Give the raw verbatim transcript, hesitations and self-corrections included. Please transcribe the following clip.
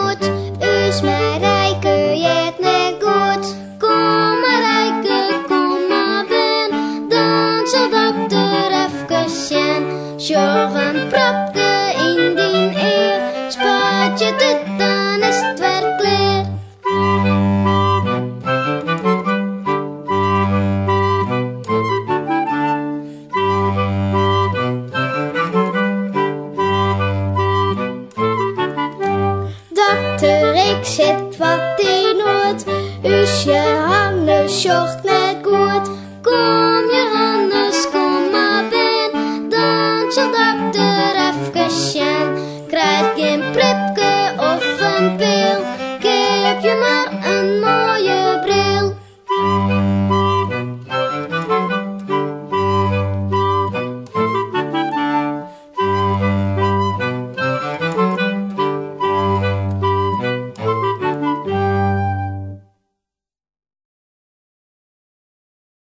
moet. Us maar rijke, jet net goed. Kom maar rijke, kom maar ben. Dan zal dokter even zien. Sjog een propke in die eer. Spuit je dit, dan is het weer klaar. Dokter, ik zit wat in nood. Us je handen sjocht